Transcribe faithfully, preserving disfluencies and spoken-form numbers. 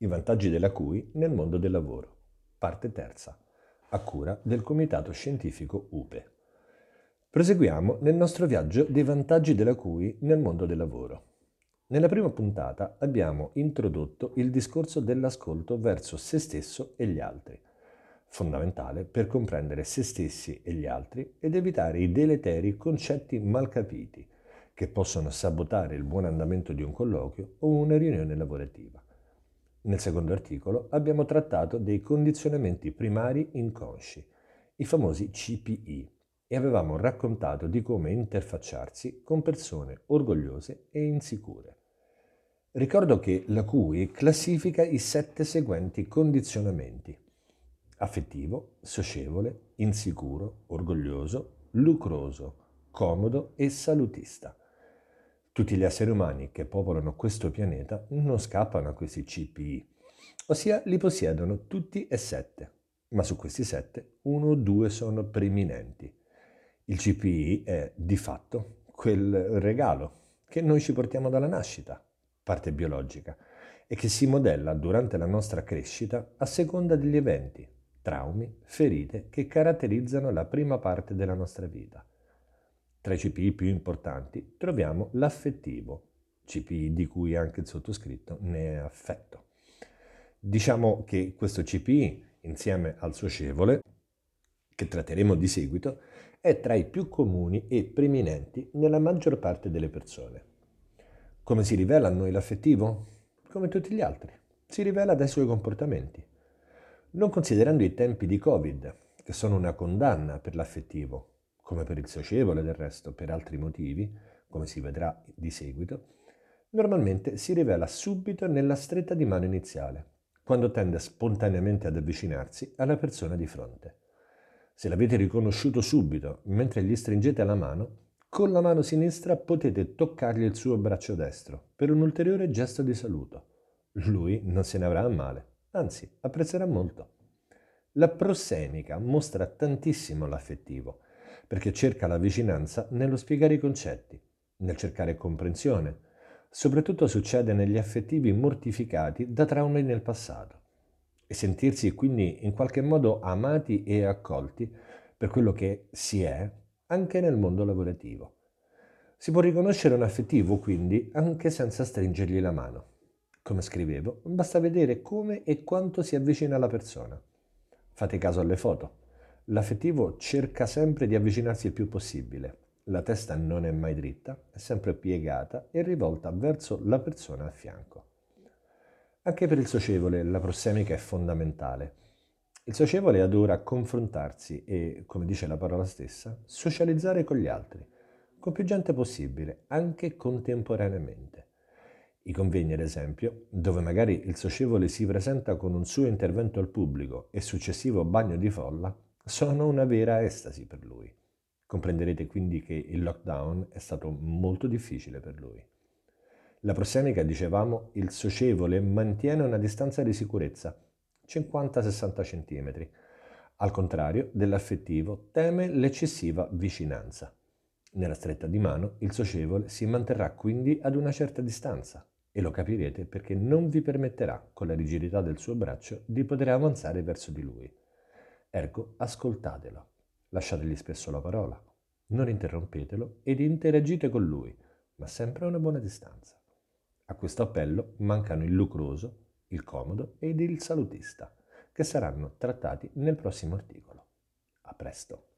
I vantaggi della Q I nel mondo del lavoro. Parte terza, a cura del Comitato Scientifico U P E. Proseguiamo nel nostro viaggio dei vantaggi della Q I nel mondo del lavoro. Nella prima puntata abbiamo introdotto il discorso dell'ascolto verso se stesso e gli altri, fondamentale per comprendere se stessi e gli altri ed evitare i deleteri concetti mal capiti che possono sabotare il buon andamento di un colloquio o una riunione lavorativa. Nel secondo articolo abbiamo trattato dei condizionamenti primari inconsci, i famosi C P I, e avevamo raccontato di come interfacciarsi con persone orgogliose e insicure. Ricordo che la Q I classifica i sette seguenti condizionamenti: affettivo, socievole, insicuro, orgoglioso, lucroso, comodo e salutista. Tutti gli esseri umani che popolano questo pianeta non scappano a questi C P I, ossia li possiedono tutti e sette, ma su questi sette uno o due sono preminenti. Il C P I è di fatto quel regalo che noi ci portiamo dalla nascita, parte biologica, e che si modella durante la nostra crescita a seconda degli eventi, traumi, ferite che caratterizzano la prima parte della nostra vita. Tra i C P I più importanti troviamo l'affettivo, C P I di cui anche il sottoscritto ne è affetto. Diciamo che questo C P I, insieme al socievole, che tratteremo di seguito, è tra i più comuni e preminenti nella maggior parte delle persone. Come si rivela a noi l'affettivo? Come tutti gli altri, si rivela dai suoi comportamenti. Non considerando i tempi di Covid, che sono una condanna per l'affettivo, come per il socievole del resto, per altri motivi, come si vedrà di seguito, normalmente si rivela subito nella stretta di mano iniziale, quando tende spontaneamente ad avvicinarsi alla persona di fronte. Se l'avete riconosciuto subito mentre gli stringete la mano, con la mano sinistra potete toccargli il suo braccio destro per un ulteriore gesto di saluto. Lui non se ne avrà a male, anzi apprezzerà molto. La prossemica mostra tantissimo l'affettivo, perché cerca la vicinanza nello spiegare i concetti, nel cercare comprensione. Soprattutto succede negli affettivi mortificati da traumi nel passato e sentirsi quindi in qualche modo amati e accolti per quello che si è anche nel mondo lavorativo. Si può riconoscere un affettivo quindi anche senza stringergli la mano. Come scrivevo, basta vedere come e quanto si avvicina alla persona. Fate caso alle foto. L'affettivo cerca sempre di avvicinarsi il più possibile. La testa non è mai dritta, è sempre piegata e rivolta verso la persona a fianco. Anche per il socievole la prossemica è fondamentale. Il socievole adora confrontarsi e, come dice la parola stessa, socializzare con gli altri, con più gente possibile, anche contemporaneamente. I convegni, ad esempio, dove magari il socievole si presenta con un suo intervento al pubblico e successivo bagno di folla, sono una vera estasi per lui. Comprenderete quindi che il lockdown è stato molto difficile per lui. La prossemica, dicevamo, il socievole mantiene una distanza di sicurezza, cinquanta sessanta centimetri. Al contrario dell'affettivo, teme l'eccessiva vicinanza. Nella stretta di mano, il socievole si manterrà quindi ad una certa distanza e lo capirete perché non vi permetterà, con la rigidità del suo braccio, di poter avanzare verso di lui. Ergo, ascoltatelo, lasciategli spesso la parola, non interrompetelo ed interagite con lui, ma sempre a una buona distanza. A questo appello mancano il lucroso, il comodo ed il salutista, che saranno trattati nel prossimo articolo. A presto!